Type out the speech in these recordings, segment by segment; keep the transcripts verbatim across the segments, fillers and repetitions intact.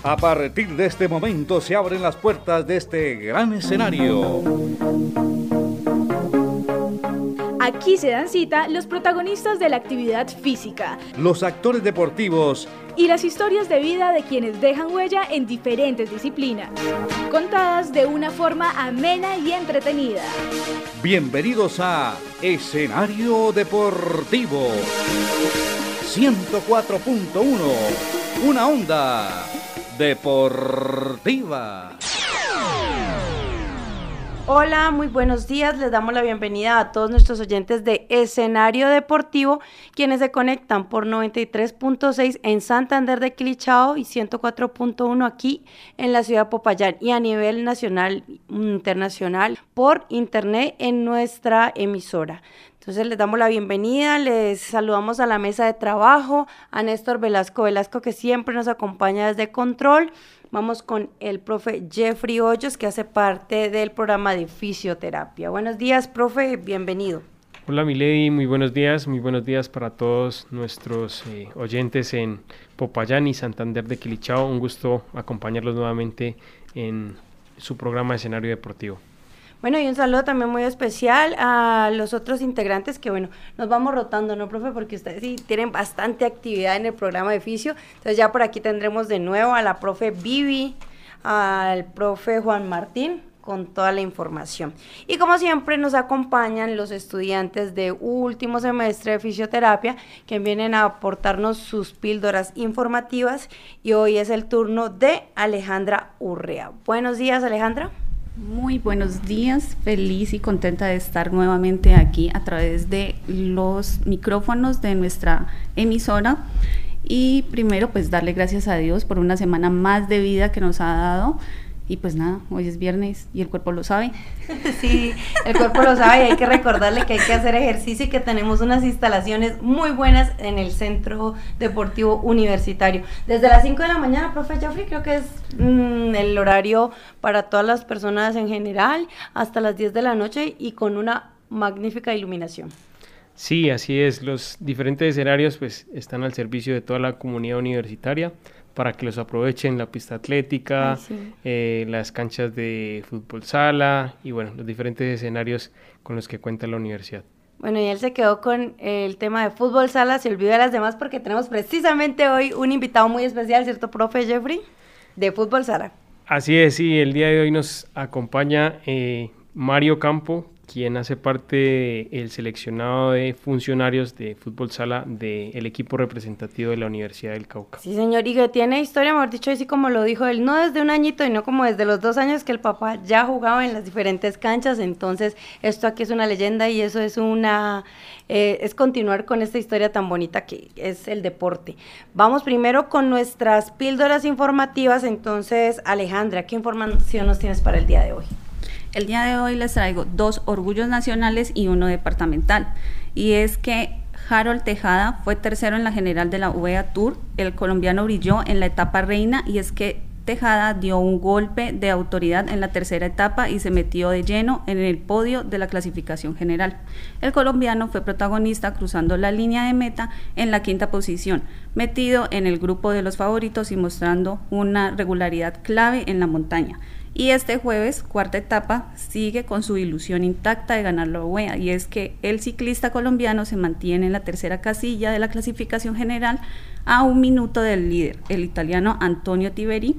A partir de este momento se abren las puertas de este gran escenario. Aquí se dan cita los protagonistas de la actividad física, los actores deportivos y las historias de vida de quienes dejan huella en diferentes disciplinas, contadas de una forma amena y entretenida. Bienvenidos a Escenario Deportivo ciento cuatro punto uno, una onda deportiva. Hola, muy buenos días, les damos la bienvenida a todos nuestros oyentes de Escenario Deportivo, quienes se conectan por noventa y tres punto seis en Santander de Quilichao y ciento cuatro punto uno aquí en la ciudad de Popayán, y a nivel nacional e internacional por internet en nuestra emisora. Entonces les damos la bienvenida, les saludamos a la mesa de trabajo, a Néstor Velasco Velasco, que siempre nos acompaña desde Control. Vamos con el profe Jeffrey Hoyos, que hace parte del programa de fisioterapia. Buenos días, profe, bienvenido. Hola, Milady, muy buenos días, muy buenos días para todos nuestros eh, oyentes en Popayán y Santander de Quilichao. Un gusto acompañarlos nuevamente en su programa Escenario Deportivo. Bueno, y un saludo también muy especial a los otros integrantes que, bueno, nos vamos rotando, ¿no, profe? Porque ustedes sí tienen bastante actividad en el programa de fisio. Entonces ya por aquí tendremos de nuevo a la profe Vivi, al profe Juan Martín, con toda la información. Y como siempre nos acompañan los estudiantes de último semestre de fisioterapia, que vienen a aportarnos sus píldoras informativas, y hoy es el turno de Alejandra Urrea. Buenos días, Alejandra. Muy buenos días, feliz y contenta de estar nuevamente aquí a través de los micrófonos de nuestra emisora. Y primero pues darle gracias a Dios por una semana más de vida que nos ha dado. Y pues nada, hoy es viernes y el cuerpo lo sabe. Sí, el cuerpo lo sabe, y hay que recordarle que hay que hacer ejercicio y que tenemos unas instalaciones muy buenas en el Centro Deportivo Universitario. Desde las cinco de la mañana, profe Jeffrey, creo que es mmm, el horario para todas las personas en general, hasta las diez de la noche, y con una magnífica iluminación. Sí, así es, los diferentes escenarios pues están al servicio de toda la comunidad universitaria, para que los aprovechen, la pista atlética, Ay, sí. eh, las canchas de fútbol sala y bueno, los diferentes escenarios con los que cuenta la universidad. Bueno, y él se quedó con el tema de fútbol sala, se olvidó de las demás porque tenemos precisamente hoy un invitado muy especial, ¿cierto, profe Jeffrey? De fútbol sala. Así es, sí, el día de hoy nos acompaña eh, Mario Campo, quien hace parte del seleccionado de funcionarios de fútbol sala del equipo representativo de la Universidad del Cauca. Sí, señor, y que tiene historia, mejor dicho, así como lo dijo él, no desde un añito, sino como desde los dos años que el papá ya jugaba en las diferentes canchas. Entonces esto aquí es una leyenda, y eso es una eh, es continuar con esta historia tan bonita que es el deporte. Vamos primero con nuestras píldoras informativas. Entonces, Alejandra, ¿qué información nos tienes para el día de hoy? El día de hoy les traigo dos orgullos nacionales y uno departamental, y es que Harold Tejada fue tercero en la general de la U B A Tour. El colombiano brilló en la etapa reina, y es que Tejada dio un golpe de autoridad en la tercera etapa y se metió de lleno en el podio de la clasificación general. El colombiano fue protagonista cruzando la línea de meta en la quinta posición, metido en el grupo de los favoritos y mostrando una regularidad clave en la montaña. Y este jueves, cuarta etapa, sigue con su ilusión intacta de ganar la U B A, y es que el ciclista colombiano se mantiene en la tercera casilla de la clasificación general a un minuto del líder, el italiano Antonio Tiberi.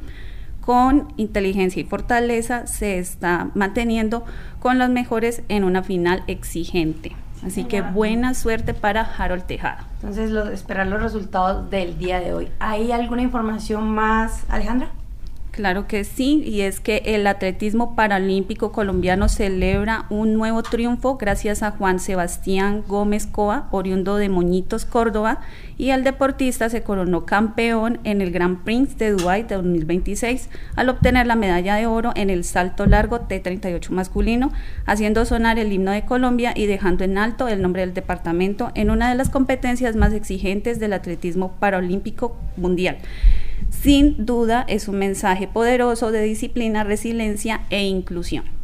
Con inteligencia y fortaleza se está manteniendo con los mejores en una final exigente. Así sí, que buena suerte para Harold Tejada. Entonces, lo, esperar los resultados del día de hoy. ¿Hay alguna información más, Alejandra? Claro que sí, y es que el atletismo paralímpico colombiano celebra un nuevo triunfo gracias a Juan Sebastián Gómez Coa, oriundo de Moñitos, Córdoba, y el deportista se coronó campeón en el Grand Prix de Dubái de dos mil veintiséis al obtener la medalla de oro en el salto largo T treinta y ocho masculino, haciendo sonar el himno de Colombia y dejando en alto el nombre del departamento en una de las competencias más exigentes del atletismo paralímpico mundial. Sin duda es un mensaje poderoso de disciplina, resiliencia e inclusión.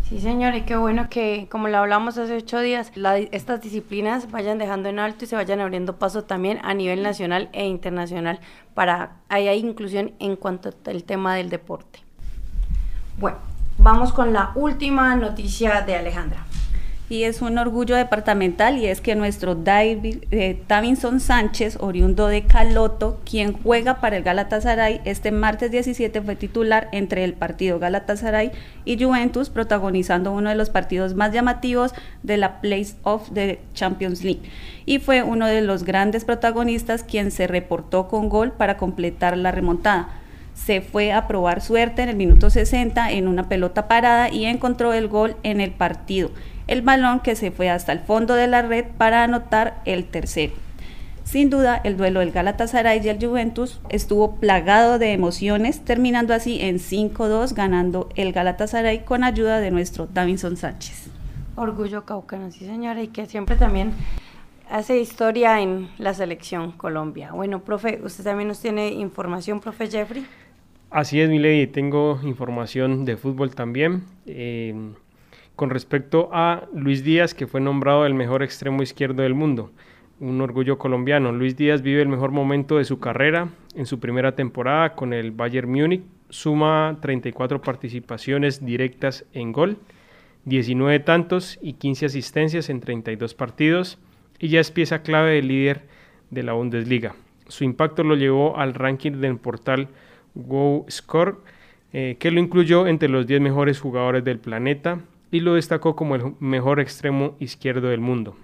Sí, señor, y qué bueno que, como lo hablamos hace ocho días, la, estas disciplinas vayan dejando en alto y se vayan abriendo paso también a nivel nacional e internacional para haya inclusión en cuanto al tema del deporte. Bueno, vamos con la última noticia de Alejandra. Y es un orgullo departamental, y es que nuestro David, eh, Davinson Sánchez, oriundo de Caloto, quien juega para el Galatasaray, este martes diecisiete fue titular entre el partido Galatasaray y Juventus, protagonizando uno de los partidos más llamativos de la Play-off de Champions League, y fue uno de los grandes protagonistas quien se reportó con gol para completar la remontada. Se fue a probar suerte en el minuto sesenta en una pelota parada y encontró el gol en el partido, el balón que se fue hasta el fondo de la red para anotar el tercero. Sin duda, el duelo del Galatasaray y el Juventus estuvo plagado de emociones, terminando así en cinco dos, ganando el Galatasaray con ayuda de nuestro Davinson Sánchez. Orgullo caucano, sí señora, y que siempre también hace historia en la selección Colombia. Bueno, profe, usted también nos tiene información, profe Jeffrey. Así es, mi lady, tengo información de fútbol también. Eh, con respecto a Luis Díaz, que fue nombrado el mejor extremo izquierdo del mundo. Un orgullo colombiano. Luis Díaz vive el mejor momento de su carrera en su primera temporada con el Bayern Múnich. Suma treinta y cuatro participaciones directas en gol, diecinueve tantos y quince asistencias en treinta y dos partidos, y ya es pieza clave del líder de la Bundesliga. Su impacto lo llevó al ranking del portal WoScore, eh, que lo incluyó entre los diez mejores jugadores del planeta y lo destacó como el mejor extremo izquierdo del mundo,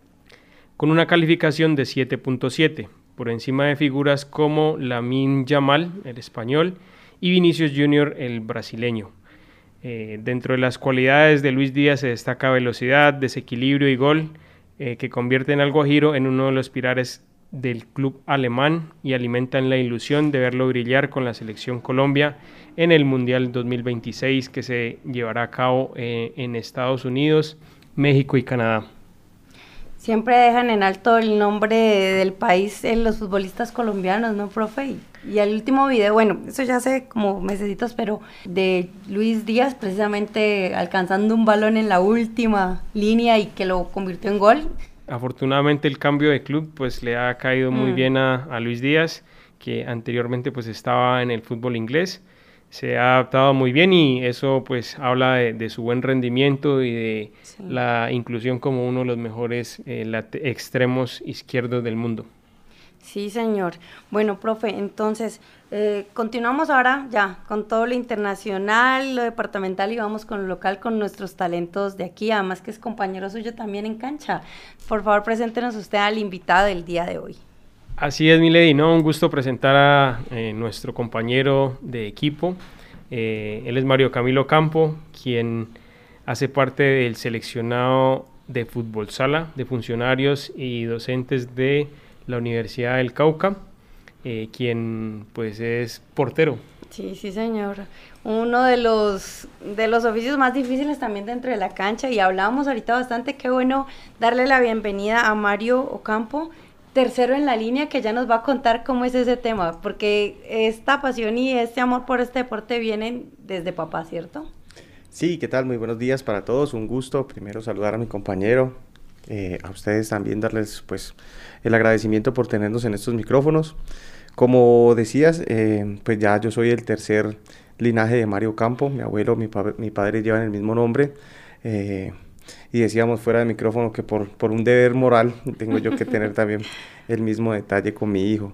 con una calificación de siete punto siete, por encima de figuras como Lamine Yamal, el español, y Vinicius Junior, el brasileño. Eh, dentro de las cualidades de Luis Díaz se destaca velocidad, desequilibrio y gol, eh, que convierten al Guajiro en uno de los pilares del club alemán y alimentan la ilusión de verlo brillar con la selección Colombia en el Mundial dos mil veintiséis, que se llevará a cabo eh, en Estados Unidos, México y Canadá. Siempre dejan en alto el nombre del país en los futbolistas colombianos, ¿no, profe? Y el último video, bueno, eso ya hace como mesecitos, pero de Luis Díaz precisamente alcanzando un balón en la última línea y que lo convirtió en gol. Afortunadamente el cambio de club pues le ha caído muy mm. bien a, a Luis Díaz, que anteriormente pues estaba en el fútbol inglés. Se ha adaptado muy bien y eso pues habla de, de su buen rendimiento y de sí. la inclusión como uno de los mejores eh, late- extremos izquierdos del mundo. Sí, señor. Bueno, profe, entonces eh, continuamos ahora ya con todo lo internacional, lo departamental, y vamos con lo local, con nuestros talentos de aquí, además que es compañero suyo también en cancha. Por favor, preséntenos usted al invitado del día de hoy. Así es, mi lady, ¿no? Un gusto presentar a eh, nuestro compañero de equipo. Eh, él es Mario Camilo Campo, quien hace parte del seleccionado de fútbol sala, de funcionarios y docentes de la Universidad del Cauca, eh, quien pues es portero. Sí, sí, señor. Uno de los de los oficios más difíciles también dentro de la cancha, y hablábamos ahorita bastante. Qué bueno darle la bienvenida a Mario Ocampo, tercero en la línea, que ya nos va a contar cómo es ese tema, porque esta pasión y este amor por este deporte vienen desde papá, ¿cierto? Sí, ¿qué tal? Muy buenos días para todos, un gusto primero saludar a mi compañero, eh, a ustedes también darles pues el agradecimiento por tenernos en estos micrófonos. Como decías, eh, pues ya yo soy el tercer linaje de Mario Campo, mi abuelo, mi, pa- mi padre llevan el mismo nombre, eh, y decíamos fuera de micrófono que por, por un deber moral tengo yo que tener también el mismo detalle con mi hijo.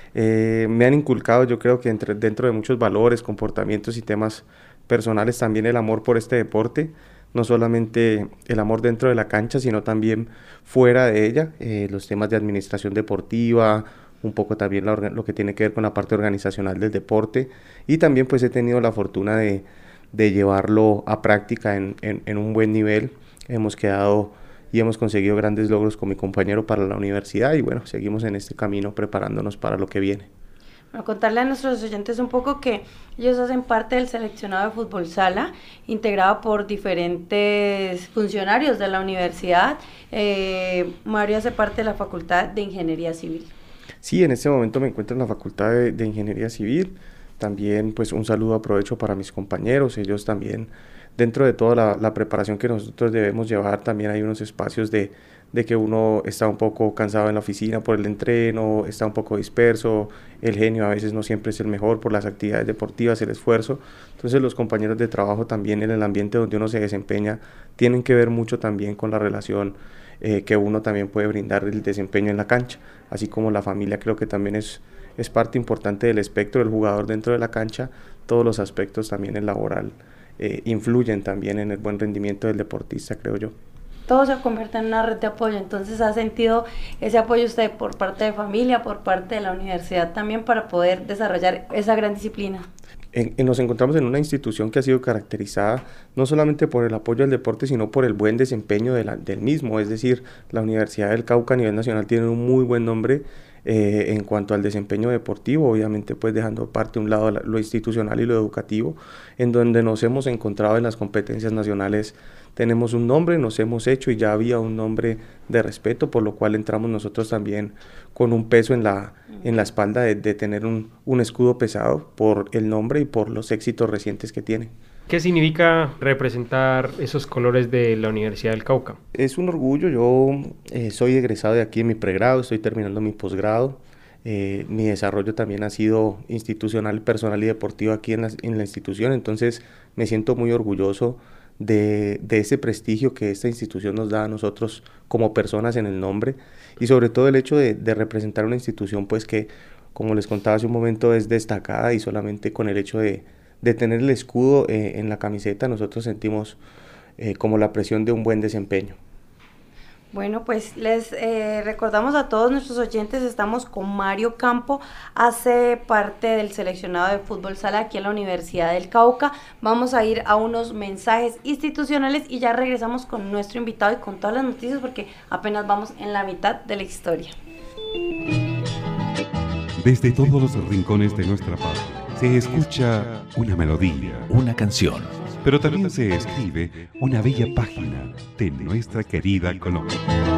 Eh, me han inculcado, yo creo que entre, dentro de muchos valores, comportamientos y temas personales, también el amor por este deporte, no solamente el amor dentro de la cancha, sino también fuera de ella, eh, los temas de administración deportiva, un poco también la, lo que tiene que ver con la parte organizacional del deporte, y también pues he tenido la fortuna de, de llevarlo a práctica en, en, en un buen nivel. Hemos quedado y hemos conseguido grandes logros con mi compañero para la universidad, y bueno, seguimos en este camino preparándonos para lo que viene. Bueno, contarle a nuestros oyentes un poco que ellos hacen parte del seleccionado de fútbol sala, integrado por diferentes funcionarios de la universidad. Eh, Mario hace parte de la Facultad de Ingeniería Civil. Sí, en este momento me encuentro en la Facultad de, de Ingeniería Civil. También pues un saludo aprovecho para mis compañeros, ellos también dentro de toda la, la preparación que nosotros debemos llevar, también hay unos espacios de, de que uno está un poco cansado en la oficina por el entreno, está un poco disperso, el genio a veces no siempre es el mejor por las actividades deportivas, el esfuerzo. Entonces los compañeros de trabajo también en el ambiente donde uno se desempeña tienen que ver mucho también con la relación eh, que uno también puede brindar el desempeño en la cancha, así como la familia creo que también es, es parte importante del espectro del jugador dentro de la cancha. Todos los aspectos también el laboral eh, influyen también en el buen rendimiento del deportista, creo yo. Todo se convierte en una red de apoyo, entonces ¿ha sentido ese apoyo usted por parte de familia, por parte de la universidad también para poder desarrollar esa gran disciplina? En, en, nos encontramos en una institución que ha sido caracterizada no solamente por el apoyo al deporte, sino por el buen desempeño de la, del mismo, es decir, la Universidad del Cauca a nivel nacional tiene un muy buen nombre eh, en cuanto al desempeño deportivo, obviamente pues dejando aparte un lado lo institucional y lo educativo, en donde nos hemos encontrado en las competencias nacionales. Tenemos un nombre, nos hemos hecho y ya había un nombre de respeto, por lo cual entramos nosotros también con un peso en la, en la espalda de, de tener un, un escudo pesado por el nombre y por los éxitos recientes que tiene. ¿Qué significa representar esos colores de la Universidad del Cauca? Es un orgullo, yo eh, soy egresado de aquí en mi pregrado, estoy terminando mi posgrado. Eh, mi desarrollo también ha sido institucional, personal y deportivo aquí en la, en la institución, entonces me siento muy orgulloso De, de ese prestigio que esta institución nos da a nosotros como personas en el nombre y sobre todo el hecho de, de representar una institución pues que, como les contaba hace un momento, es destacada y solamente con el hecho de, de tener el escudo eh, en la camiseta nosotros sentimos eh, como la presión de un buen desempeño. Bueno, pues les eh, recordamos a todos nuestros oyentes, estamos con Mario Campo, hace parte del seleccionado de fútbol sala aquí en la Universidad del Cauca. Vamos a ir a unos mensajes institucionales y ya regresamos con nuestro invitado y con todas las noticias porque apenas vamos en la mitad de la historia. Desde todos los rincones de nuestra patria se escucha una melodía, una canción. Pero también se escribe una bella página de nuestra querida Colombia.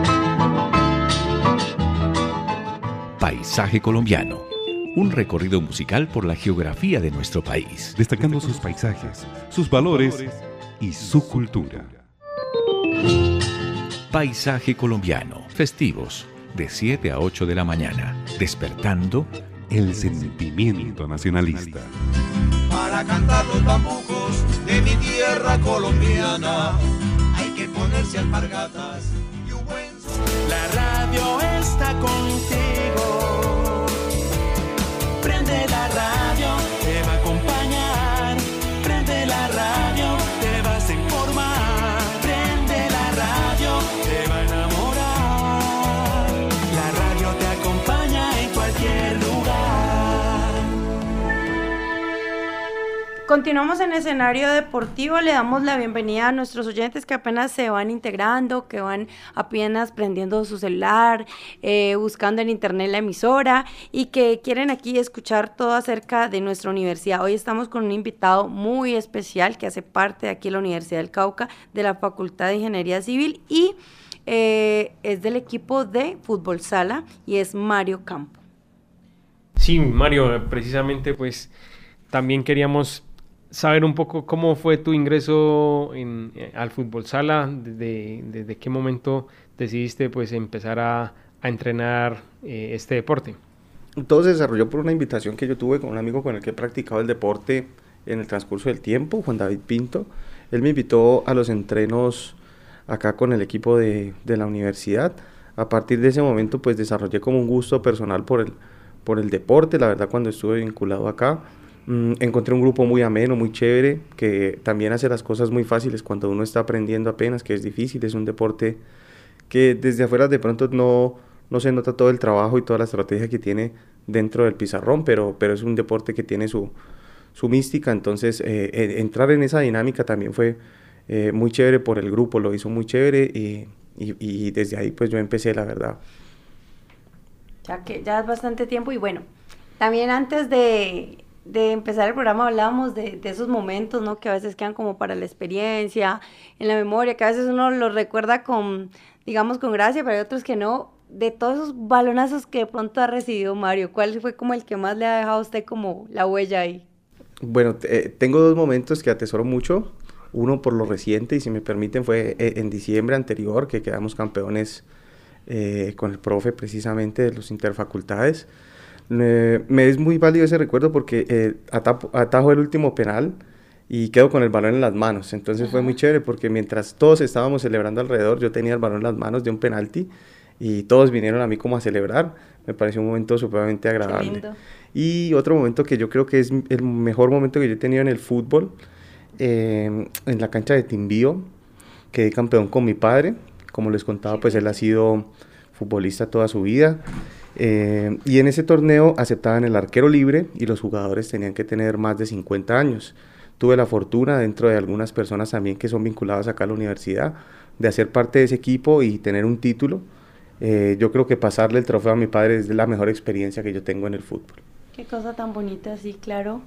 Paisaje colombiano. Un recorrido musical por la geografía de nuestro país. Destacando sus paisajes, sus valores y su cultura. Paisaje colombiano. Festivos. De siete a ocho de la mañana. Despertando el sentimiento nacionalista. Para cantar los bambucos de mi tierra colombiana hay que ponerse alpargatas y un buen son. La radio está contigo. Prende la radio, te va a acompañar. Prende la radio, te vas a informar. Prende la radio, te va a enamorar. La radio te acompaña en cualquier lugar. Continuamos en escenario deportivo, le damos la bienvenida a nuestros oyentes que apenas se van integrando, que van apenas prendiendo su celular, eh, buscando en internet la emisora y que quieren aquí escuchar todo acerca de nuestra universidad. Hoy estamos con un invitado muy especial que hace parte de aquí de la Universidad del Cauca, de la Facultad de Ingeniería Civil y eh, es del equipo de fútbol sala y es Mario Campo. Sí, Mario, precisamente pues también queríamos saber un poco cómo fue tu ingreso en, al fútbol sala, desde, desde qué momento decidiste pues empezar a, a entrenar eh, este deporte. Todo se desarrolló por una invitación que yo tuve con un amigo con el que he practicado el deporte en el transcurso del tiempo, Juan David Pinto. Él me invitó a los entrenos acá con el equipo de, de la universidad. A partir de ese momento pues desarrollé como un gusto personal por el, por el deporte. La verdad, cuando estuve vinculado acá mmm, encontré un grupo muy ameno, muy chévere, que también hace las cosas muy fáciles cuando uno está aprendiendo apenas, que es difícil. Es un deporte que desde afuera de pronto no, no se nota todo el trabajo y toda la estrategia que tiene dentro del pizarrón, pero, pero es un deporte que tiene su, su mística. Entonces eh, eh, entrar en esa dinámica también fue eh, muy chévere por el grupo, lo hizo muy chévere y, y, y desde ahí pues yo empecé, la verdad. Ya que ya es bastante tiempo y bueno, también antes de, de empezar el programa hablábamos de, de esos momentos, ¿no? Que a veces quedan como para la experiencia, en la memoria, que a veces uno los recuerda con, digamos, con gracia, pero hay otros que no. De todos esos balonazos que de pronto ha recibido Mario, ¿cuál fue como el que más le ha dejado a usted como la huella ahí? Bueno, eh, tengo dos momentos que atesoro mucho. Uno por lo reciente, y si me permiten, fue en diciembre anterior, que quedamos campeones eh, con el profe precisamente de los interfacultades. Eh, me es muy válido ese recuerdo porque eh, atapo, atajo el último penal y quedo con el balón en las manos. Entonces Ajá. fue muy chévere porque mientras todos estábamos celebrando alrededor, yo tenía el balón en las manos de un penalti y todos vinieron a mí como a celebrar. Me pareció un momento supremamente agradable. Y otro momento que yo creo que es el mejor momento que yo he tenido en el fútbol, eh, en la cancha de Timbío, quedé campeón con mi padre. Como les contaba, pues él ha sido futbolista toda su vida. Eh, y en ese torneo aceptaban el arquero libre y los jugadores tenían que tener más de cincuenta años. Tuve la fortuna, dentro de algunas personas también que son vinculadas acá a la universidad, de hacer parte de ese equipo y tener un título. Eh, yo creo que pasarle el trofeo a mi padre es la mejor experiencia que yo tengo en el fútbol. Qué cosa tan bonita, sí, claro.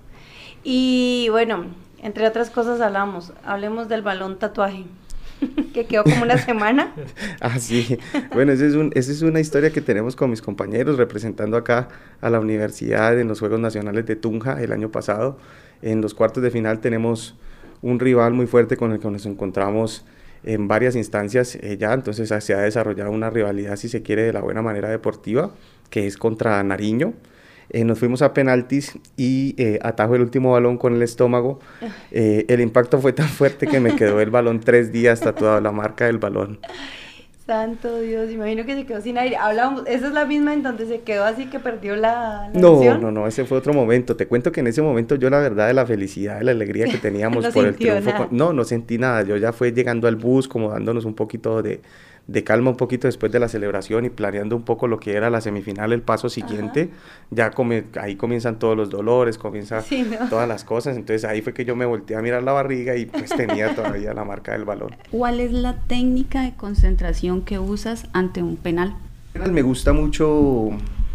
Y bueno, entre otras cosas hablamos, hablemos del balón tatuaje, que quedó como una semana. Ah, sí. Bueno, esa es, un, esa es una historia que tenemos con mis compañeros representando acá a la universidad en los Juegos Nacionales de Tunja el año pasado. En los cuartos de final tenemos un rival muy fuerte con el que nos encontramos en varias instancias eh, ya, entonces se ha desarrollado una rivalidad, si se quiere, de la buena manera deportiva, que es contra Nariño. Eh, nos fuimos a penaltis y eh, atajo el último balón con el estómago. Eh, el impacto fue tan fuerte que me quedó el balón tres días tatuado, la marca del balón. Santo Dios, imagino que se quedó sin aire. Hablábamos, esa es la misma en donde se quedó así que perdió la, la No, noción. no, no, ese fue otro momento. Te cuento que en ese momento yo, la verdad, de la felicidad, de la alegría que teníamos no por el triunfo. Nada. Con, no, no sentí nada. Yo ya fue llegando al bus, como dándonos un poquito de, de calma, un poquito después de la celebración y planeando un poco lo que era la semifinal, el paso siguiente. Ajá. Ya come, ahí comienzan todos los dolores, comienzan sí, ¿no? todas las cosas. Entonces ahí fue que yo me volteé a mirar la barriga y pues tenía todavía la marca del balón. ¿Cuál es la técnica de concentración que usas ante un penal? Me gusta mucho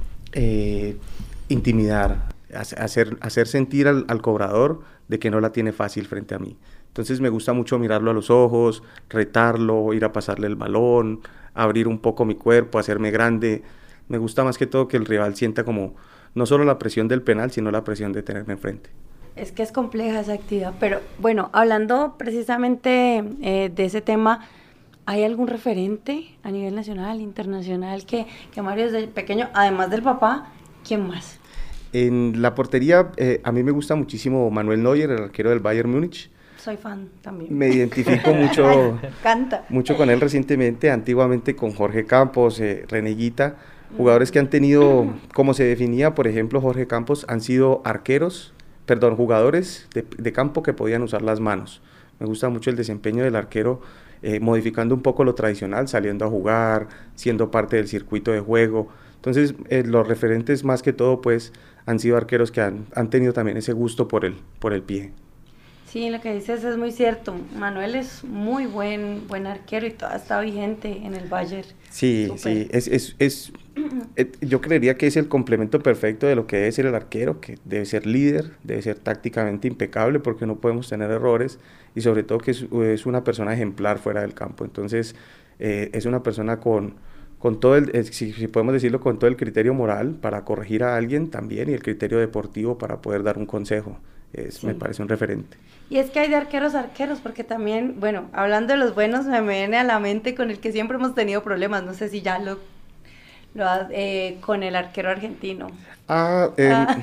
eh, intimidar, hacer, hacer sentir al, al cobrador de que no la tiene fácil frente a mí. Entonces me gusta mucho mirarlo a los ojos, retarlo, ir a pasarle el balón, abrir un poco mi cuerpo, hacerme grande. Me gusta más que todo que el rival sienta como no solo la presión del penal, sino la presión de tenerme enfrente. Es que es compleja esa actividad, pero bueno, hablando precisamente eh, de ese tema, ¿hay algún referente a nivel nacional, internacional, que, que Mario desde pequeño, además del papá, quién más? En la portería, eh, a mí me gusta muchísimo Manuel Neuer, el arquero del Bayern Múnich. Soy fan también. Me identifico mucho, Canta. mucho con él recientemente, antiguamente con Jorge Campos, eh, René Higuita, jugadores que han tenido, como se definía, por ejemplo, Jorge Campos, han sido arqueros, perdón, jugadores de, de campo que podían usar las manos. Me gusta mucho el desempeño del arquero, eh, modificando un poco lo tradicional, saliendo a jugar, siendo parte del circuito de juego. Entonces, eh, los referentes más que todo, pues, han sido arqueros que han, han tenido también ese gusto por el, por el pie. Sí, lo que dices es muy cierto. Manuel es muy buen buen arquero y todavía está vigente en el Bayern. Sí, Super. sí, es, es, es, es, yo creería que es el complemento perfecto de lo que debe ser el arquero, que debe ser líder, debe ser tácticamente impecable porque no podemos tener errores y sobre todo que es, es una persona ejemplar fuera del campo. Entonces, eh, es una persona con, con todo el, eh, si, si podemos decirlo, con todo el criterio moral para corregir a alguien también y el criterio deportivo para poder dar un consejo. Es, sí. Me parece un referente. Y es que hay de arqueros a arqueros, porque también, bueno, hablando de los buenos, me viene a la mente con el que siempre hemos tenido problemas, no sé si ya lo, lo eh, con el arquero argentino. Ah, eh, ah.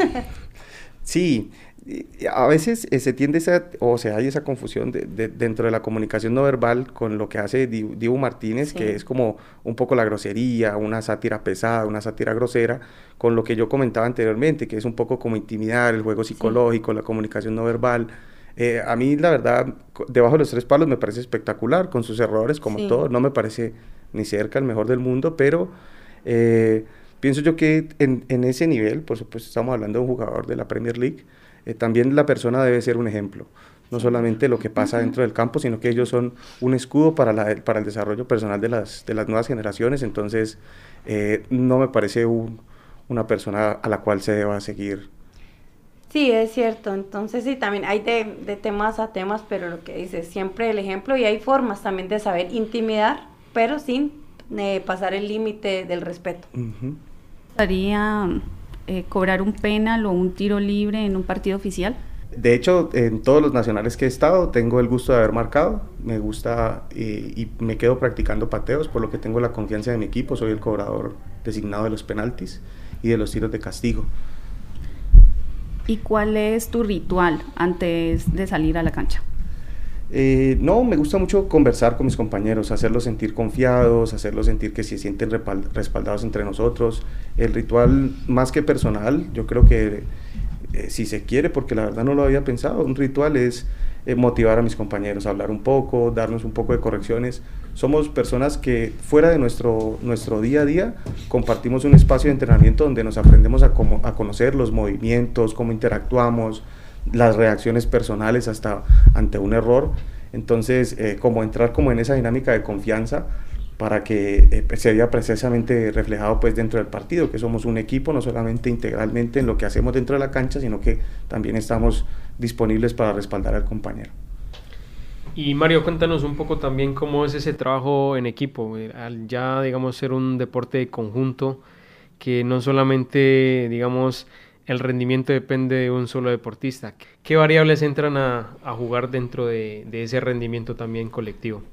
sí, a veces eh, se tiende esa, o sea, hay esa confusión de, de, dentro de la comunicación no verbal con lo que hace Dibu, Dibu Martínez, sí. que es como un poco la grosería, una sátira pesada, una sátira grosera, con lo que yo comentaba anteriormente, que es un poco como intimidar, el juego psicológico, sí. la comunicación no verbal. Eh, a mí, la verdad, debajo de los tres palos me parece espectacular, con sus errores, como sí. todo, no me parece ni cerca el mejor del mundo, pero eh, pienso yo que en, en ese nivel, por supuesto estamos hablando de un jugador de la Premier League, eh, también la persona debe ser un ejemplo, no solamente lo que pasa dentro del campo, sino que ellos son un escudo para, la, para el desarrollo personal de las, de las nuevas generaciones, entonces eh, no me parece un, una persona a la cual se deba seguir. Sí, es cierto, entonces sí, también hay de, de temas a temas, pero lo que dices, siempre el ejemplo, y hay formas también de saber intimidar, pero sin eh, pasar el límite del respeto. Uh-huh. ¿Gustaría eh, cobrar un penal o un tiro libre en un partido oficial? De hecho, en todos los nacionales que he estado, tengo el gusto de haber marcado, me gusta eh, y me quedo practicando pateos, por lo que tengo la confianza de mi equipo, soy el cobrador designado de los penaltis y de los tiros de castigo. ¿Y cuál es tu ritual antes de salir a la cancha? Eh, no, me gusta mucho conversar con mis compañeros, hacerlos sentir confiados, hacerlos sentir que se sienten respaldados entre nosotros. El ritual, más que personal, yo creo que eh, si se quiere, porque la verdad no lo había pensado, un ritual es eh, motivar a mis compañeros, hablar un poco, darnos un poco de correcciones. Somos personas que fuera de nuestro, nuestro día a día compartimos un espacio de entrenamiento donde nos aprendemos a, como, a conocer los movimientos, cómo interactuamos, las reacciones personales hasta ante un error. Entonces, eh, como entrar como en esa dinámica de confianza para que eh, se vea precisamente reflejado pues dentro del partido, que somos un equipo, no solamente integralmente en lo que hacemos dentro de la cancha, sino que también estamos disponibles para respaldar al compañero. Y Mario, cuéntanos un poco también cómo es ese trabajo en equipo, al ya digamos ser un deporte de conjunto, que no solamente digamos el rendimiento depende de un solo deportista. ¿Qué variables entran a, a jugar dentro de, de ese rendimiento también colectivo?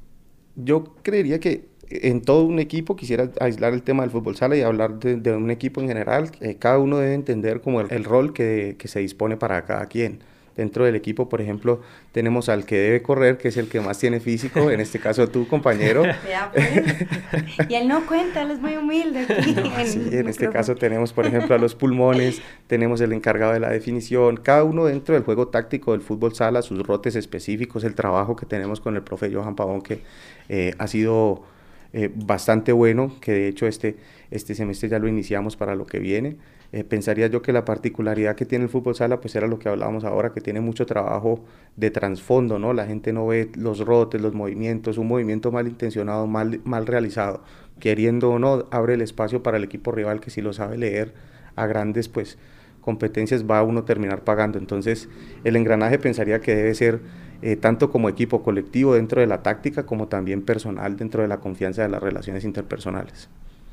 Yo creería que en todo un equipo, quisiera aislar el tema del fútbol sala y hablar de, de un equipo en general, eh, cada uno debe entender como el, el rol que, que se dispone para cada quien. Dentro del equipo, por ejemplo, tenemos al que debe correr, que es el que más tiene físico, en este caso tu compañero. Ya, pues. Y él no cuenta, él es muy humilde aquí. No, en sí, en este caso tenemos, por ejemplo, a los pulmones, tenemos el encargado de la definición, cada uno dentro del juego táctico del fútbol sala, sus rotes específicos, el trabajo que tenemos con el profe Johan Pavón, que eh, ha sido eh, bastante bueno, que de hecho este, este semestre ya lo iniciamos para lo que viene. Eh, pensaría yo que la particularidad que tiene el fútbol sala pues era lo que hablábamos ahora, que tiene mucho trabajo de trasfondo, ¿no? La gente no ve los rotes, los movimientos, un movimiento mal intencionado, mal, mal realizado, queriendo o no, abre el espacio para el equipo rival que si lo sabe leer a grandes pues competencias va a uno terminar pagando. Entonces el engranaje pensaría que debe ser eh, tanto como equipo colectivo dentro de la táctica como también personal dentro de la confianza de las relaciones interpersonales.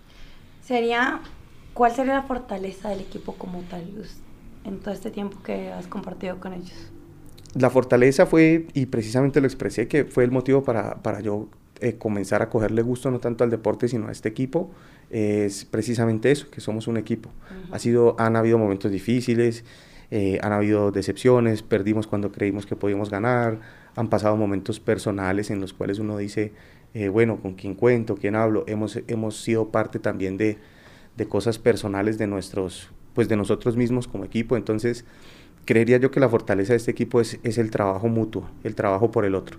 Sería... ¿Cuál sería la fortaleza del equipo como tal en todo este tiempo que has compartido con ellos? La fortaleza fue, y precisamente lo expresé, que fue el motivo para, para yo eh, comenzar a cogerle gusto no tanto al deporte sino a este equipo, eh, es precisamente eso, que somos un equipo. Uh-huh. Ha sido, han habido momentos difíciles, eh, han habido decepciones, perdimos cuando creímos que podíamos ganar, han pasado momentos personales en los cuales uno dice, eh, bueno, ¿con quién cuento? ¿Quién hablo? Hemos, hemos sido parte también de de cosas personales de nuestros, pues de nosotros mismos como equipo. Entonces creería yo que la fortaleza de este equipo es, es el trabajo mutuo, el trabajo por el otro.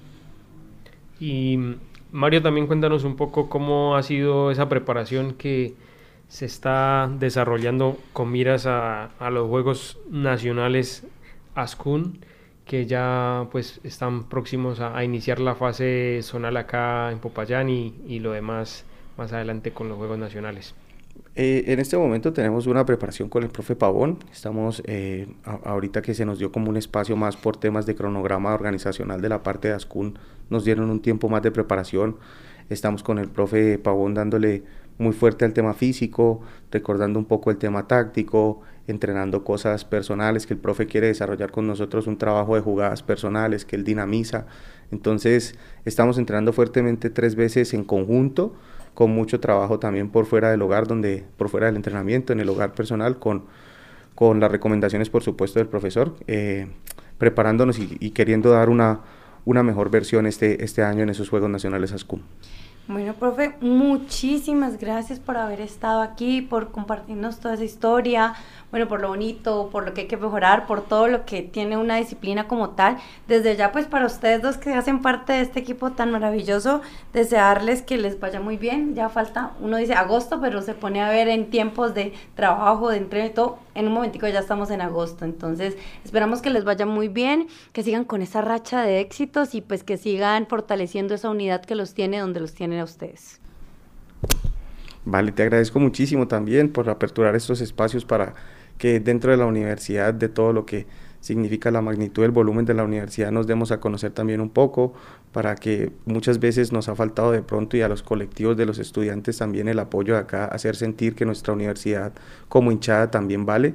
Y Mario, también cuéntanos un poco cómo ha sido esa preparación que se está desarrollando con miras a, a los Juegos Nacionales Ascun, que ya pues están próximos a, a iniciar la fase zonal acá en Popayán y, y lo demás más adelante con los Juegos Nacionales. Eh, en este momento tenemos una preparación con el profe Pavón, estamos eh, a, ahorita que se nos dio como un espacio más por temas de cronograma organizacional de la parte de Ascun, nos dieron un tiempo más de preparación, estamos con el profe Pavón dándole muy fuerte al tema físico, recordando un poco el tema táctico, entrenando cosas personales que el profe quiere desarrollar con nosotros, un trabajo de jugadas personales que él dinamiza. Entonces estamos entrenando fuertemente tres veces en conjunto, con mucho trabajo también por fuera del hogar, donde por fuera del entrenamiento, en el hogar personal, con, con las recomendaciones por supuesto del profesor, eh, preparándonos y, y queriendo dar una, una mejor versión este, este año en esos Juegos Nacionales Ascun. Bueno, profe, muchísimas gracias por haber estado aquí, por compartirnos toda esa historia, bueno, por lo bonito, por lo que hay que mejorar, por todo lo que tiene una disciplina como tal. Desde ya, pues, para ustedes dos que hacen parte de este equipo tan maravilloso, desearles que les vaya muy bien. Ya falta, uno dice agosto, pero se pone a ver en tiempos de trabajo, de entreno y todo. En un momentico ya estamos en agosto, entonces esperamos que les vaya muy bien, que sigan con esa racha de éxitos y pues que sigan fortaleciendo esa unidad que los tiene donde los tienen a ustedes. Vale, te agradezco muchísimo también por aperturar estos espacios para que dentro de la universidad, de todo lo que significa la magnitud del volumen de la universidad, nos demos a conocer también un poco, para que muchas veces nos ha faltado de pronto y a los colectivos de los estudiantes también el apoyo de acá, hacer sentir que nuestra universidad como hinchada también vale.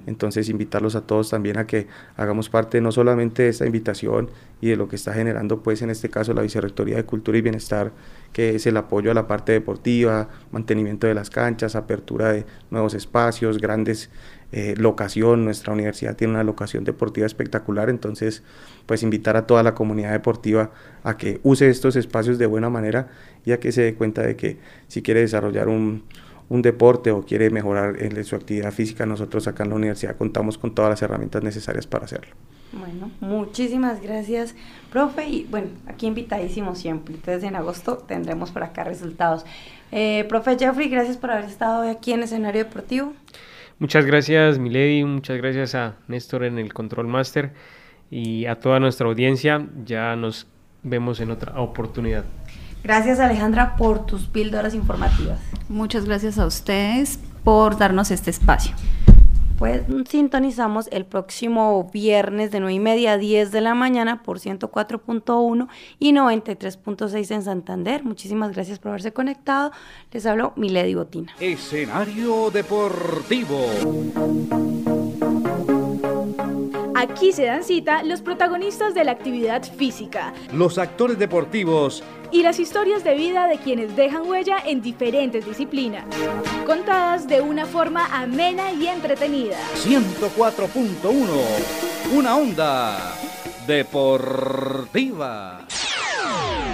Entonces invitarlos a todos también a que hagamos parte no solamente de esta invitación y de lo que está generando pues en este caso la Vicerrectoría de Cultura y Bienestar, que es el apoyo a la parte deportiva, mantenimiento de las canchas, apertura de nuevos espacios, grandes eh, locación. Nuestra universidad tiene una locación deportiva espectacular, entonces pues invitar a toda la comunidad deportiva a que use estos espacios de buena manera y a que se dé cuenta de que si quiere desarrollar un un deporte o quiere mejorar en su actividad física, nosotros acá en la universidad contamos con todas las herramientas necesarias para hacerlo. Bueno, muchísimas gracias, profe, y bueno, aquí invitadísimo siempre, entonces en agosto tendremos por acá resultados. Eh, profe Jeffrey, gracias por haber estado hoy aquí en Escenario Deportivo. Muchas gracias, Milady, muchas gracias a Néstor en el Control Master y a toda nuestra audiencia, ya nos vemos en otra oportunidad. Gracias, Alejandra, por tus píldoras informativas. Muchas gracias a ustedes por darnos este espacio. Pues sintonizamos el próximo viernes de nueve y media a diez de la mañana por ciento cuatro punto uno y noventa y tres punto seis en Santander. Muchísimas gracias por haberse conectado. Les habló Milady Botina. Escenario Deportivo. Aquí se dan cita los protagonistas de la actividad física, los actores deportivos y las historias de vida de quienes dejan huella en diferentes disciplinas, contadas de una forma amena y entretenida. ciento cuatro punto uno, una onda deportiva.